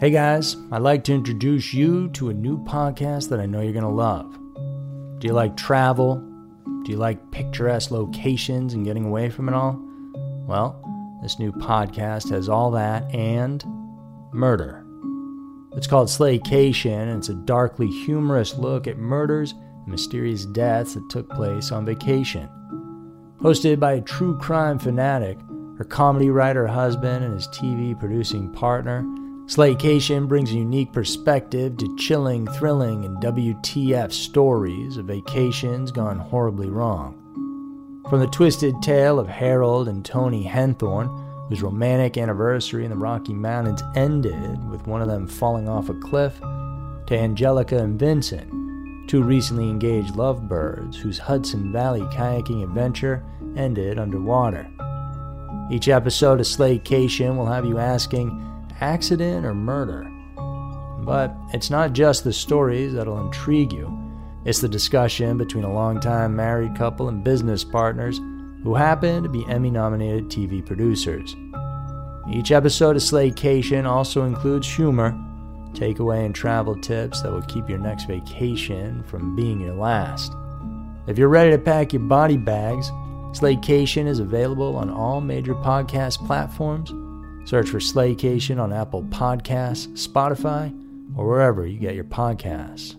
Hey guys, I'd like to introduce you to a new podcast that I know you're going to love. Do you like travel? Do you like picturesque locations and getting away from it all? Well, this new podcast has all that and murder. It's called Slaycation, and it's a darkly humorous look at murders and mysterious deaths that took place on vacation. Hosted by a true crime fanatic, her comedy writer husband, and his TV producing partner, Slaycation brings a unique perspective to chilling, thrilling, and WTF stories of vacations gone horribly wrong. From the twisted tale of Harold and Tony Henthorne, whose romantic anniversary in the Rocky Mountains ended with one of them falling off a cliff, to Angelica and Vincent, two recently engaged lovebirds whose Hudson Valley kayaking adventure ended underwater. Each episode of Slaycation will have you asking, accident or murder? But it's not just the stories that'll intrigue you. It's the discussion between a longtime married couple and business partners who happen to be Emmy-nominated TV producers. Each episode of Slaycation also includes humor, takeaway and travel tips that will keep your next vacation from being your last. If you're ready to pack your body bags, Slaycation is available on all major podcast platforms. Search for Slaycation on Apple Podcasts, Spotify, or wherever you get your podcasts.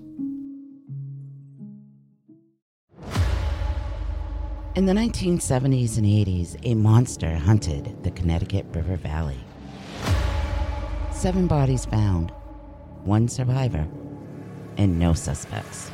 In the 1970s and 80s, a monster hunted the Connecticut River Valley. 7 bodies found, 1 survivor, and no suspects.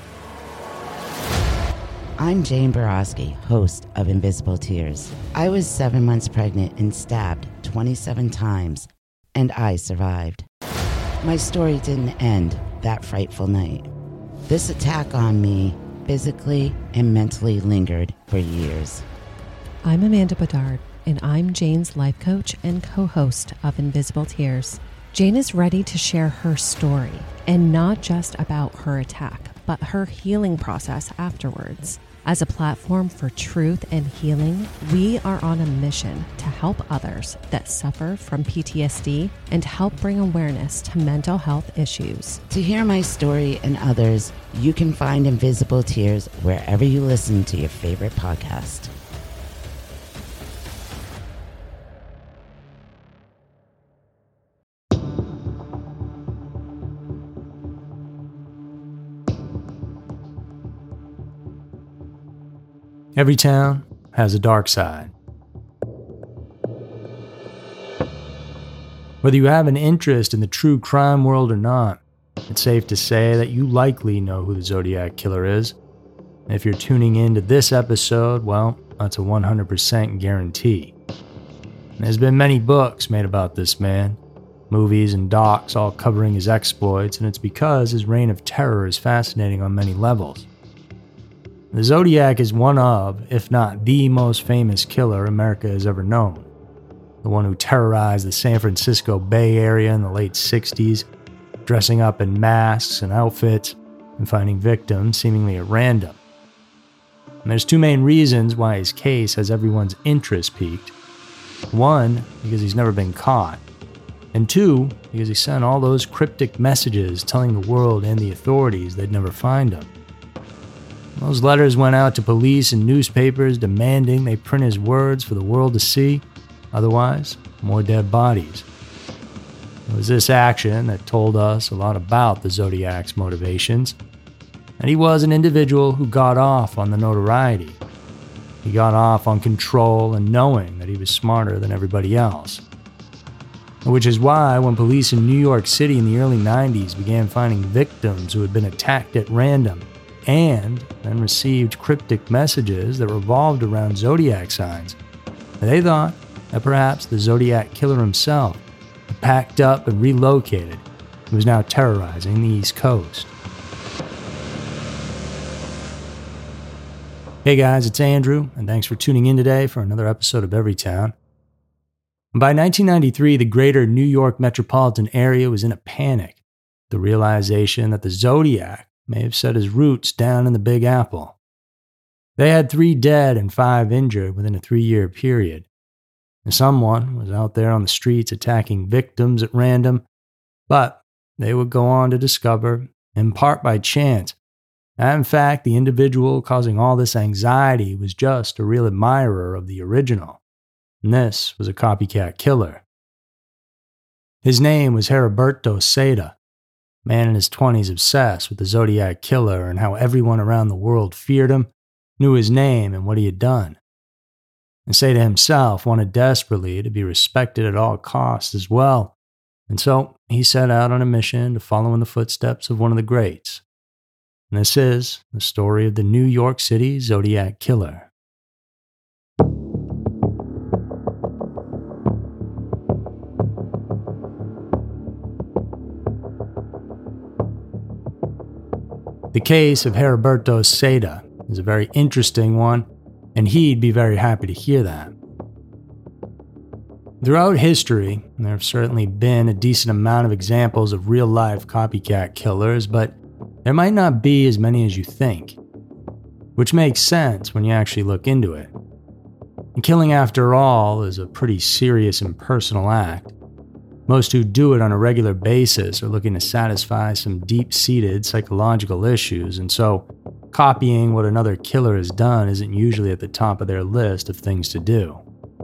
I'm Jane Borowski, host of Invisible Tears. I was 7 months pregnant and stabbed 27 times, and I survived. My story didn't end that frightful night. This attack on me physically and mentally lingered for years. I'm Amanda Bedard, and I'm Jane's life coach and co-host of Invisible Tears. Jane is ready to share her story, and not just about her attack, but her healing process afterwards. As a platform for truth and healing, we are on a mission to help others that suffer from PTSD and help bring awareness to mental health issues. To hear my story and others, you can find Invisible Tears wherever you listen to your favorite podcast. Every town has a dark side. Whether you have an interest in the true crime world or not, it's safe to say that you likely know who the Zodiac Killer is. And if you're tuning in to this episode, well, that's a 100% guarantee. There's been many books made about this man, movies and docs all covering his exploits, and it's because his reign of terror is fascinating on many levels. The Zodiac is one of, if not the most famous killer America has ever known. The one who terrorized the San Francisco Bay Area in the late 60s, dressing up in masks and outfits and finding victims seemingly at random. And there's 2 main reasons why his case has everyone's interest piqued. 1, because he's never been caught. And 2, because he sent all those cryptic messages telling the world and the authorities they'd never find him. Those letters went out to police and newspapers demanding they print his words for the world to see. Otherwise, more dead bodies. It was this action that told us a lot about the Zodiac's motivations. And he was an individual who got off on the notoriety. He got off on control and knowing that he was smarter than everybody else. Which is why when police in New York City in the early 90s began finding victims who had been attacked at random, and then received cryptic messages that revolved around zodiac signs, they thought that perhaps the Zodiac Killer himself had packed up and relocated and was now terrorizing the East Coast. Hey guys, it's Andrew, and thanks for tuning in today for another episode of Everytown. By 1993, the greater New York metropolitan area was in a panic, the realization that the Zodiac may have set his roots down in the Big Apple. They had 3 dead and 5 injured within a 3-year period. And someone was out there on the streets attacking victims at random, but they would go on to discover, in part by chance, that in fact the individual causing all this anxiety was just a real admirer of the original, and this was a copycat killer. His name was Heriberto Seda, a man in his 20s obsessed with the Zodiac Killer and how everyone around the world feared him, knew his name and what he had done. And Seda himself wanted desperately to be respected at all costs as well, and so he set out on a mission to follow in the footsteps of one of the greats. And this is the story of the New York City Zodiac Killer. The case of Heriberto Seda is a very interesting one, and he'd be very happy to hear that. Throughout history, there have certainly been a decent amount of examples of real-life copycat killers, but there might not be as many as you think, which makes sense when you actually look into it. And killing, after all, is a pretty serious and personal act. Most who do it on a regular basis are looking to satisfy some deep-seated psychological issues, and so copying what another killer has done isn't usually at the top of their list of things to do.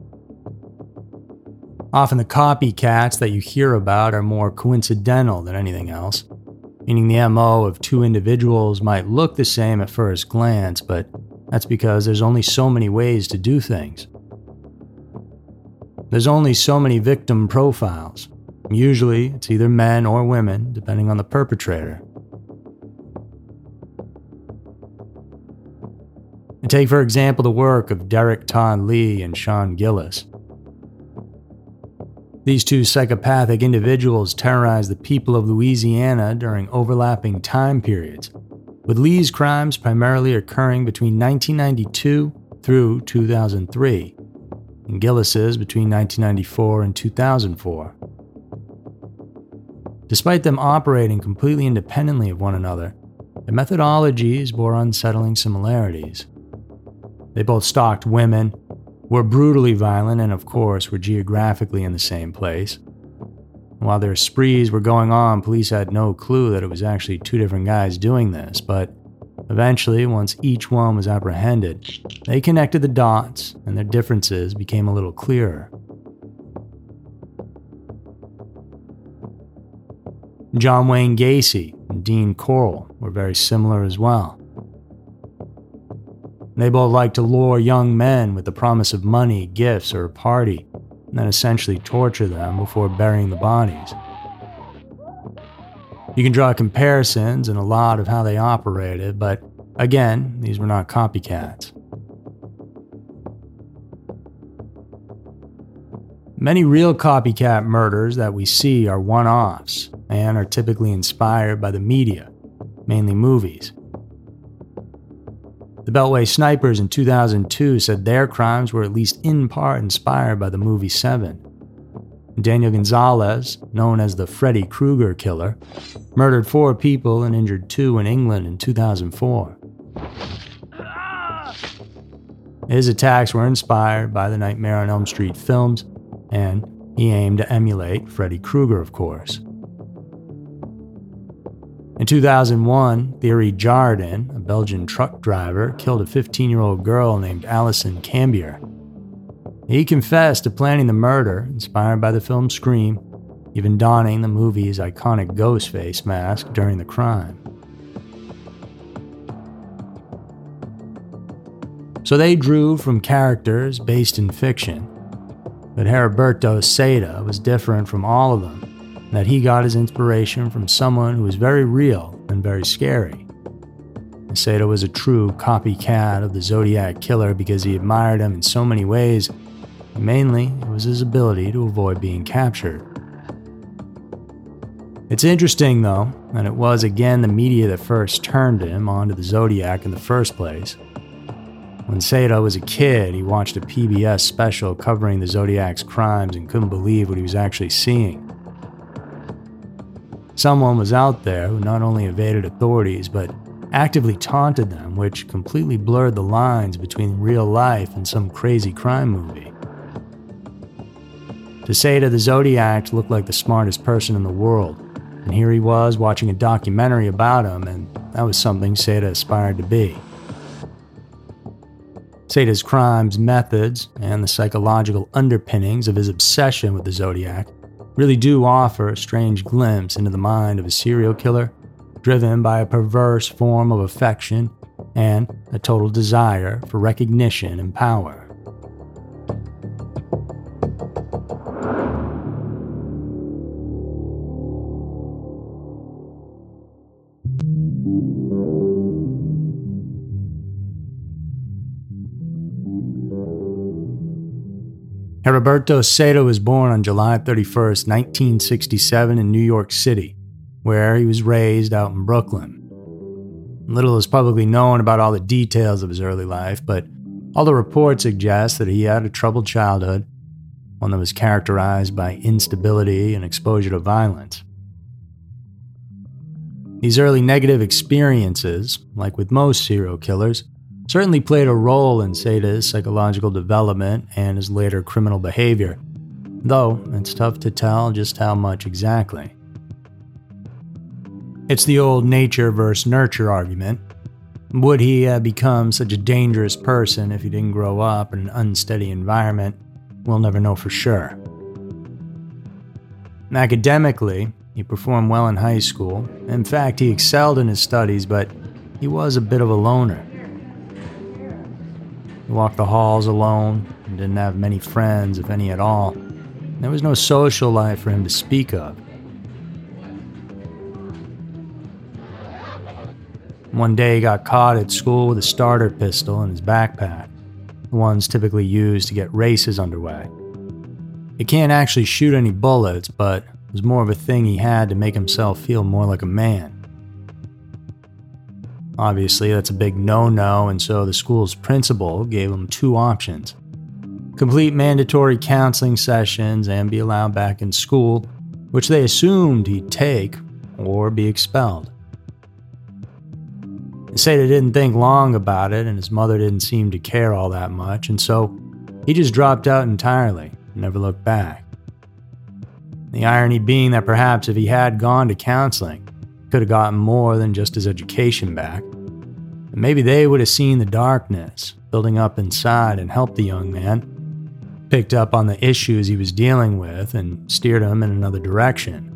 Often the copycats that you hear about are more coincidental than anything else, meaning the MO of two individuals might look the same at first glance, but that's because there's only so many ways to do things. There's only so many victim profiles. Usually, it's either men or women, depending on the perpetrator. And take, for example, the work of Derek Todd Lee and Sean Gillis. These two psychopathic individuals terrorized the people of Louisiana during overlapping time periods, with Lee's crimes primarily occurring between 1992 through 2003, and Gillis's between 1994 and 2004. Despite them operating completely independently of one another, their methodologies bore unsettling similarities. They both stalked women, were brutally violent, and of course were geographically in the same place. While their sprees were going on, police had no clue that it was actually two different guys doing this, but eventually, once each one was apprehended, they connected the dots and their differences became a little clearer. John Wayne Gacy and Dean Corll were very similar as well. They both liked to lure young men with the promise of money, gifts, or a party, and then essentially torture them before burying the bodies. You can draw comparisons in a lot of how they operated, but again, these were not copycats. Many real copycat murders that we see are one-offs and are typically inspired by the media, mainly movies. The Beltway Snipers in 2002 said their crimes were at least in part inspired by the movie Seven. Daniel Gonzalez, known as the Freddy Krueger Killer, murdered 4 people and injured 2 in England in 2004. His attacks were inspired by the Nightmare on Elm Street films, and he aimed to emulate Freddy Krueger, of course. In 2001, Thierry Jardin, a Belgian truck driver, killed a 15-year-old girl named Alison Cambier. He confessed to planning the murder, inspired by the film Scream, even donning the movie's iconic ghost face mask during the crime. So they drew from characters based in fiction, but Heriberto Seda was different from all of them, and that he got his inspiration from someone who was very real and very scary. Seda was a true copycat of the Zodiac Killer because he admired him in so many ways, and mainly it was his ability to avoid being captured. It's interesting, though, that it was again the media that first turned him onto the Zodiac in the first place. When Seda was a kid, he watched a PBS special covering the Zodiac's crimes and couldn't believe what he was actually seeing. Someone was out there who not only evaded authorities, but actively taunted them, which completely blurred the lines between real life and some crazy crime movie. To Seda, the Zodiac looked like the smartest person in the world, And here he was watching a documentary about him, and that was something Seda aspired to be. Seda's crimes, methods, and the psychological underpinnings of his obsession with the Zodiac really do offer a strange glimpse into the mind of a serial killer driven by a perverse form of affection and a total desire for recognition and power. Heriberto Seda was born on July 31st, 1967 in New York City, where he was raised out in Brooklyn. Little is publicly known about all the details of his early life, but all the reports suggest that he had a troubled childhood, one that was characterized by instability and exposure to violence. These early negative experiences, like with most serial killers, certainly played a role in Seda's psychological development and his later criminal behavior, though it's tough to tell just how much exactly. It's the old nature versus nurture argument. Would he have become such a dangerous person if he didn't grow up in an unsteady environment? We'll never know for sure. Academically, he performed well in high school. In fact, he excelled in his studies, but he was a bit of a loner. He walked the halls alone and didn't have many friends, if any at all. There was no social life for him to speak of. One day he got caught at school with a starter pistol in his backpack, the ones typically used to get races underway. It can't actually shoot any bullets, but it was more of a thing he had to make himself feel more like a man. Obviously, that's a big no-no, and so the school's principal gave him two options: complete mandatory counseling sessions and be allowed back in school, which they assumed he'd take, or be expelled. Seda didn't think long about it, and his mother didn't seem to care all that much, and so he just dropped out entirely and never looked back. The irony being that perhaps if he had gone to counseling, he could have gotten more than just his education back. And maybe they would have seen the darkness building up inside and helped the young man, picked up on the issues he was dealing with, and steered him in another direction.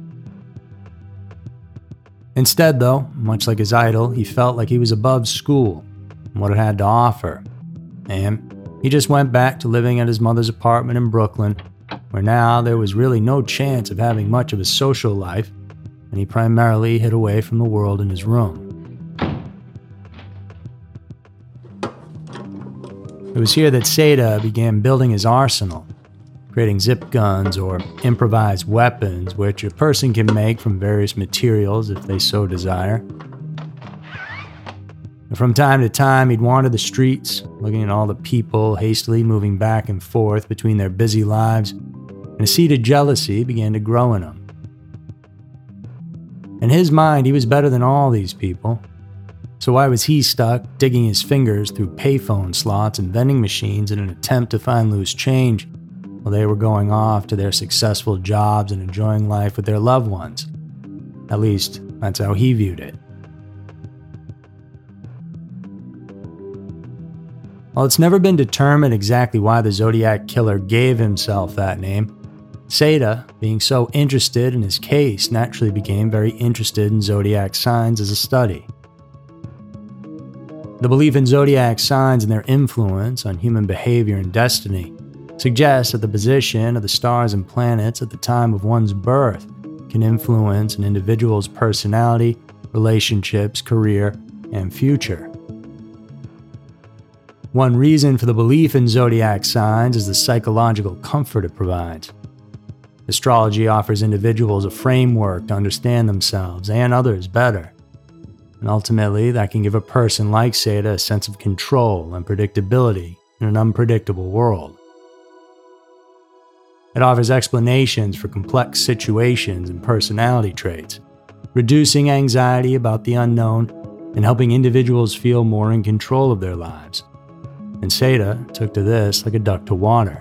Instead, though, much like his idol, he felt like he was above school and what it had to offer. And he just went back to living at his mother's apartment in Brooklyn, where now there was really no chance of having much of a social life, and he primarily hid away from the world in his room. It was here that Seda began building his arsenal, creating zip guns or improvised weapons, which a person can make from various materials if they so desire. And from time to time, he'd wander the streets, looking at all the people hastily moving back and forth between their busy lives, and a seed of jealousy began to grow in him. In his mind, he was better than all these people. So why was he stuck digging his fingers through payphone slots and vending machines in an attempt to find loose change while they were going off to their successful jobs and enjoying life with their loved ones? At least, that's how he viewed it. While it's never been determined exactly why the Zodiac Killer gave himself that name, Seda, being so interested in his case, naturally became very interested in zodiac signs as a study. The belief in zodiac signs and their influence on human behavior and destiny suggests that the position of the stars and planets at the time of one's birth can influence an individual's personality, relationships, career, and future. One reason for the belief in zodiac signs is the psychological comfort it provides. Astrology offers individuals a framework to understand themselves and others better. And ultimately, that can give a person like Seda a sense of control and predictability in an unpredictable world. It offers explanations for complex situations and personality traits, reducing anxiety about the unknown and helping individuals feel more in control of their lives. And Seda took to this like a duck to water.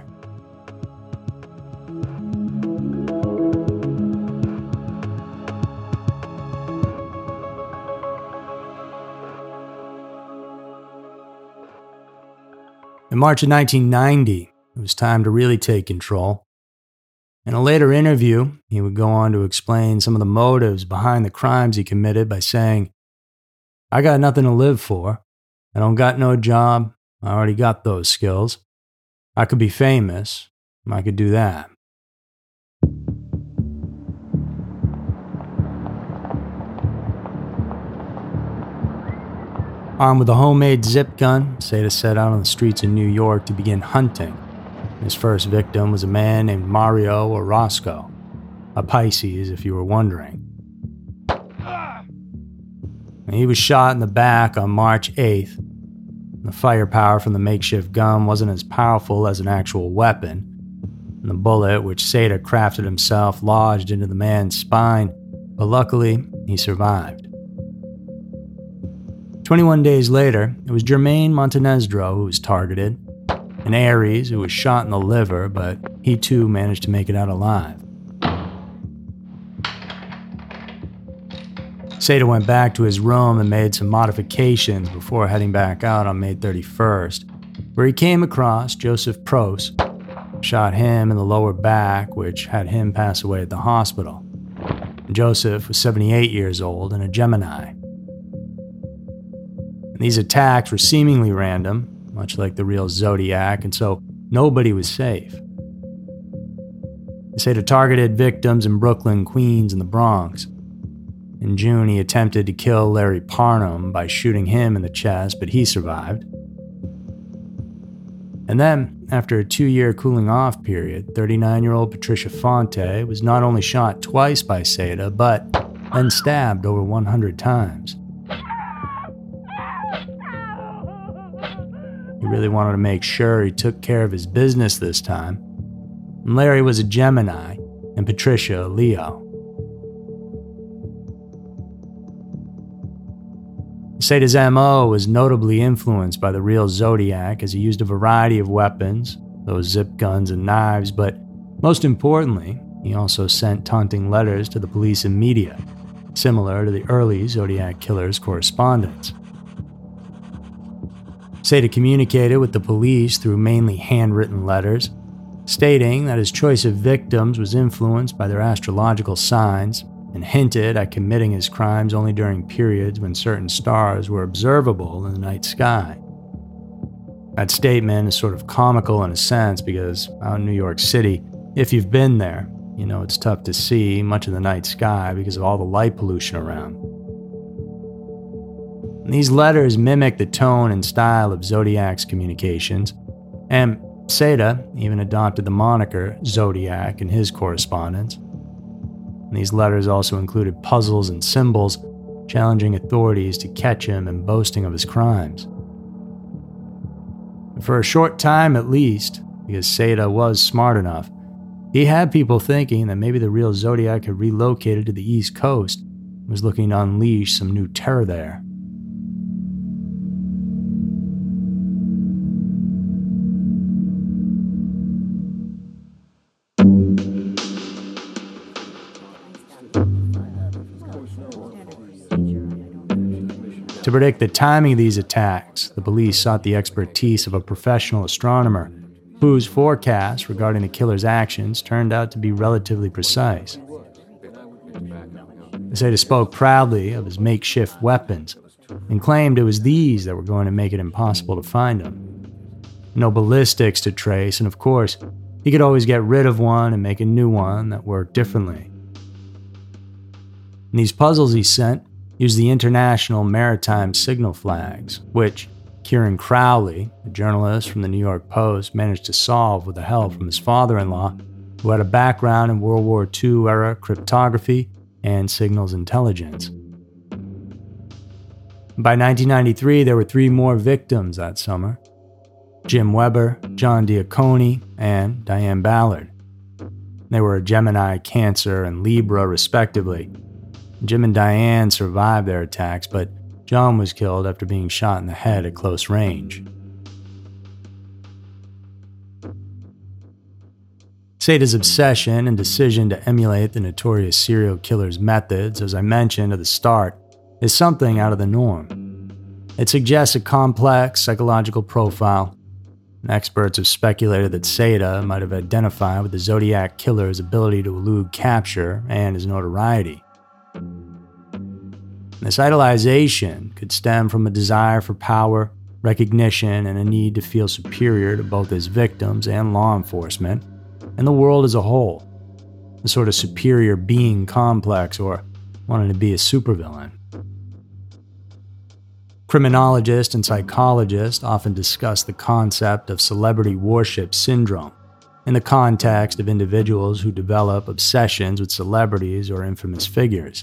In March of 1990, it was time to really take control. In a later interview, he would go on to explain some of the motives behind the crimes he committed by saying, "I got nothing to live for. I don't got no job. I already got those skills. I could be famous. I could do that." Armed with a homemade zip gun, Seda set out on the streets of New York to begin hunting. His first victim was a man named Mario Orozco, a Pisces if you were wondering. He was shot in the back on March 8th. The firepower from the makeshift gun wasn't as powerful as an actual weapon, and the bullet, which Seda crafted himself, lodged into the man's spine, but luckily, he survived. 21 days later, it was Jermaine Montenegro who was targeted, an Aries who was shot in the liver, but he too managed to make it out alive. Seda went back to his room and made some modifications before heading back out on May 31st, where he came across Joseph Proce, shot him in the lower back, which had him pass away at the hospital. Joseph was 78 years old and a Gemini. And these attacks were seemingly random, much like the real Zodiac, and so nobody was safe. Seda targeted victims in Brooklyn, Queens, and the Bronx. In June, he attempted to kill Larry Parham by shooting him in the chest, but he survived. And then, after a 2-year cooling-off period, 39-year-old Patricia Fonte was not only shot twice by Seda, but then stabbed over 100 times. He really wanted to make sure he took care of his business this time. And Larry was a Gemini, and Patricia a Leo. Seda's MO was notably influenced by the real Zodiac, as he used a variety of weapons, those zip guns and knives, but most importantly, he also sent taunting letters to the police and media, similar to the early Zodiac killer's correspondence. Seda communicated with the police through mainly handwritten letters, stating that his choice of victims was influenced by their astrological signs, and hinted at committing his crimes only during periods when certain stars were observable in the night sky. That statement is sort of comical in a sense because out in New York City, if you've been there, you know it's tough to see much of the night sky because of all the light pollution around. And these letters mimic the tone and style of Zodiac's communications, and Seda even adopted the moniker Zodiac in his correspondence. And these letters also included puzzles and symbols, challenging authorities to catch him and boasting of his crimes. And for a short time at least, because Seda was smart enough, he had people thinking that maybe the real Zodiac had relocated to the East Coast and was looking to unleash some new terror there. To predict the timing of these attacks, the police sought the expertise of a professional astronomer whose forecasts regarding the killer's actions turned out to be relatively precise. Seda spoke proudly of his makeshift weapons and claimed it was these that were going to make it impossible to find him. No ballistics to trace, and of course, he could always get rid of one and make a new one that worked differently. And these puzzles he sent used the International Maritime Signal Flags, which Kieran Crowley, a journalist from the New York Post, managed to solve with the help from his father-in-law, who had a background in World War II-era cryptography and signals intelligence. By 1993, there were 3 more victims that summer: Jim Weber, John Diaconi, and Diane Ballard. They were a Gemini, Cancer, and Libra, respectively. Jim and Diane survived their attacks, but John was killed after being shot in the head at close range. Seda's obsession and decision to emulate the notorious serial killer's methods, as I mentioned at the start, is something out of the norm. It suggests a complex psychological profile, Experts have speculated that Seda might have identified with the Zodiac Killer's ability to elude capture and his notoriety. This idolization could stem from a desire for power, recognition, and a need to feel superior to both his victims and law enforcement, and the world as a whole. A sort of superior being complex or wanting to be a supervillain. Criminologists and psychologists often discuss the concept of celebrity worship syndrome in the context of individuals who develop obsessions with celebrities or infamous figures.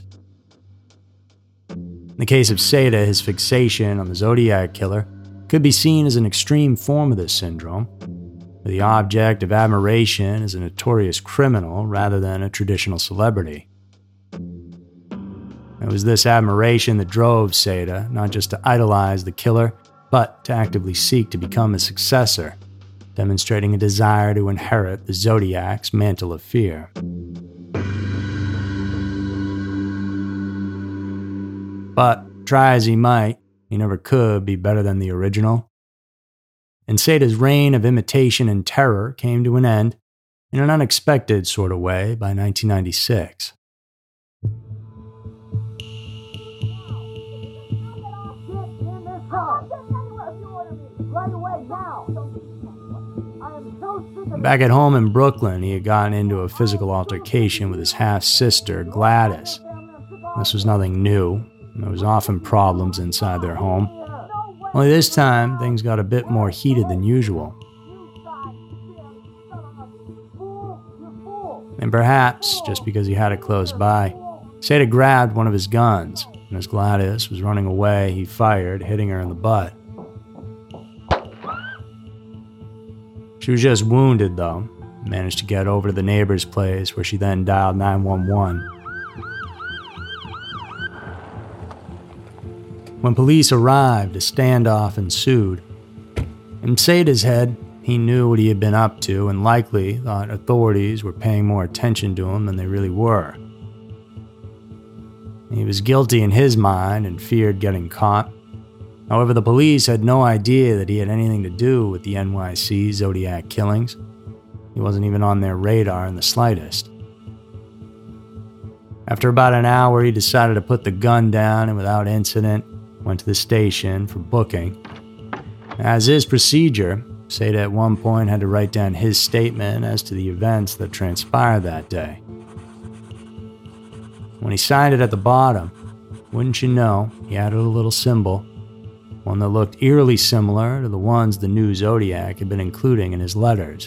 In the case of Seda, his fixation on the Zodiac Killer could be seen as an extreme form of this syndrome, where the object of admiration is a notorious criminal rather than a traditional celebrity. It was this admiration that drove Seda not just to idolize the killer, but to actively seek to become his successor, demonstrating a desire to inherit the Zodiac's mantle of fear. But, try as he might, he never could be better than the original. And Seda's reign of imitation and terror came to an end, in an unexpected sort of way, by 1996. Back at home in Brooklyn, he had gotten into a physical altercation with his half-sister, Gladys. This was nothing new. There was often problems inside their home. Only this time, things got a bit more heated than usual. And perhaps, just because he had it close by, Seda grabbed one of his guns, and as Gladys was running away, he fired, hitting her in the butt. She was just wounded, though, and managed to get over to the neighbor's place, where she then dialed 911. When police arrived, a standoff ensued. In Seda's head, he knew what he had been up to and likely thought authorities were paying more attention to him than they really were. He was guilty in his mind and feared getting caught. However, the police had no idea that he had anything to do with the NYC Zodiac killings. He wasn't even on their radar in the slightest. After about an hour, he decided to put the gun down and without incident, went to the station for booking. As is procedure, Seda at one point had to write down his statement as to the events that transpired that day. When he signed it at the bottom, wouldn't you know, he added a little symbol, one that looked eerily similar to the ones the new Zodiac had been including in his letters.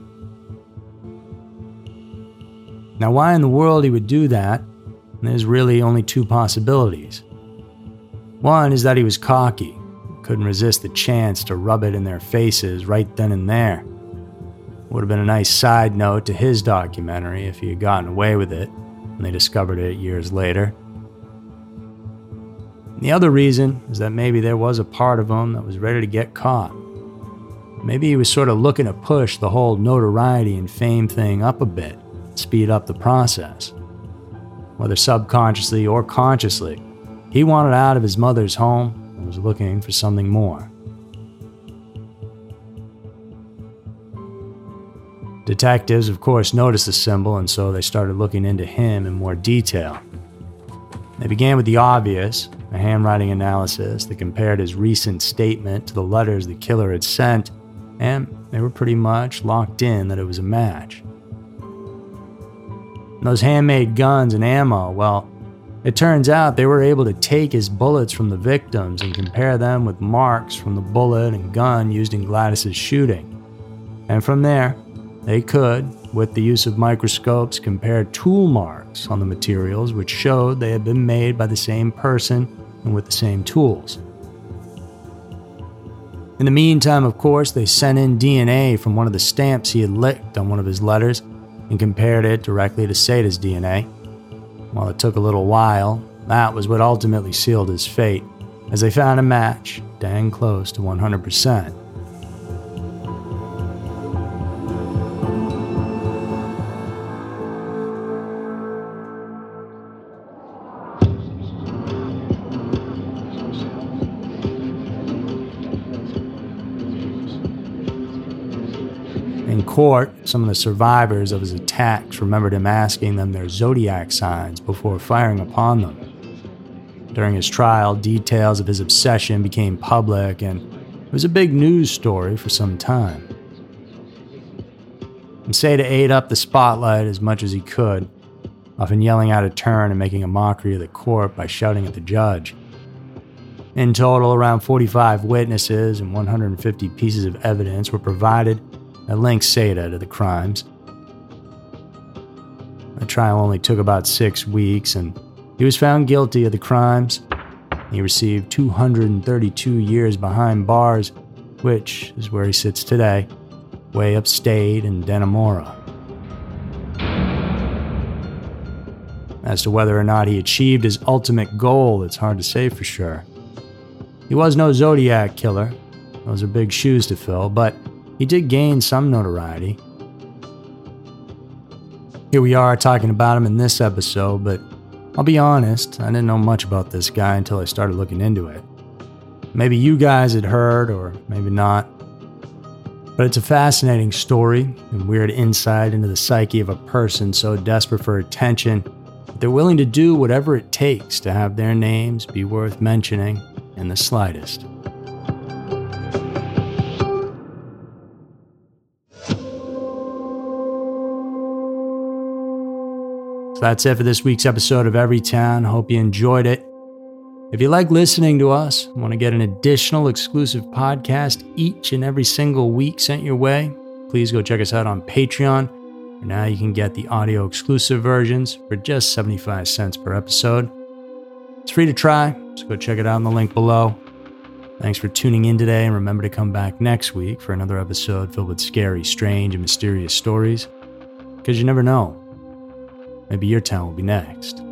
Now, why in the world he would do that, there's really only two possibilities. One is that he was cocky, couldn't resist the chance to rub it in their faces right then and there. Would have been a nice side note to his documentary if he had gotten away with it, and they discovered it years later. The other reason is that maybe there was a part of him that was ready to get caught. Maybe he was sort of looking to push the whole notoriety and fame thing up a bit, speed up the process. Whether subconsciously or consciously, he wanted out of his mother's home and was looking for something more. Detectives, of course, noticed the symbol, and so they started looking into him in more detail. They began with the obvious, a handwriting analysis that compared his recent statement to the letters the killer had sent, and they were pretty much locked in that it was a match. And those handmade guns and ammo, well, it turns out they were able to take his bullets from the victims and compare them with marks from the bullet and gun used in Gladys's shooting. And from there, they could, with the use of microscopes, compare tool marks on the materials which showed they had been made by the same person and with the same tools. In the meantime, of course, they sent in DNA from one of the stamps he had licked on one of his letters and compared it directly to Seda's DNA. While it took a little while, that was what ultimately sealed his fate, as they found a match dang close to 100%. In court, some of the survivors of his attacks remembered him asking them their zodiac signs before firing upon them. During his trial, details of his obsession became public, and it was a big news story for some time. And Seda ate up the spotlight as much as he could, often yelling out of turn and making a mockery of the court by shouting at the judge. In total, around 45 witnesses and 150 pieces of evidence were provided that linked Seda to the crimes. The trial only took about 6 weeks, and he was found guilty of the crimes. He received 232 years behind bars, which is where he sits today, way upstate in Dannemora. As to whether or not he achieved his ultimate goal, it's hard to say for sure. He was no Zodiac killer. Those are big shoes to fill, but he did gain some notoriety. Here we are talking about him in this episode, but I'll be honest, I didn't know much about this guy until I started looking into it. Maybe you guys had heard, or maybe not. But it's a fascinating story and weird insight into the psyche of a person so desperate for attention that they're willing to do whatever it takes to have their names be worth mentioning in the slightest. So that's it for this week's episode of Everytown. Hope you enjoyed it. If you like listening to us and want to get an additional exclusive podcast each and every single week sent your way, please go check us out on Patreon. For now, you can get the audio exclusive versions for just 75 cents per episode. It's free to try, so go check it out in the link below. Thanks for tuning in today, and remember to come back next week for another episode filled with scary, strange, and mysterious stories. Because you never know. Maybe your town will be next.